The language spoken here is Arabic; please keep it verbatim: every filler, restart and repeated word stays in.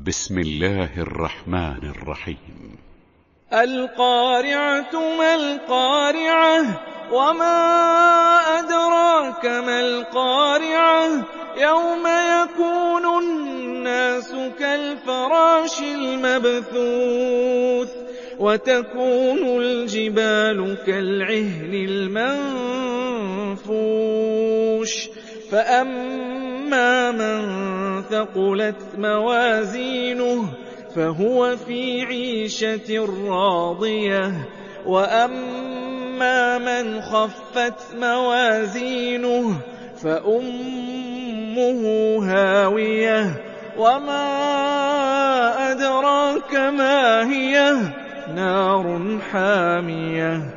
بسم الله الرحمن الرحيم. القارعة ما القارعة وما أدراك ما القارعة يوم يكون الناس كالفراش المبثوث وتكون الجبال كالعهن المنفوش فأما من ثقلت موازينه فهو في عيشة راضية وأما من خفت موازينه فأمه هاوية وما أدراك ما هي نار حامية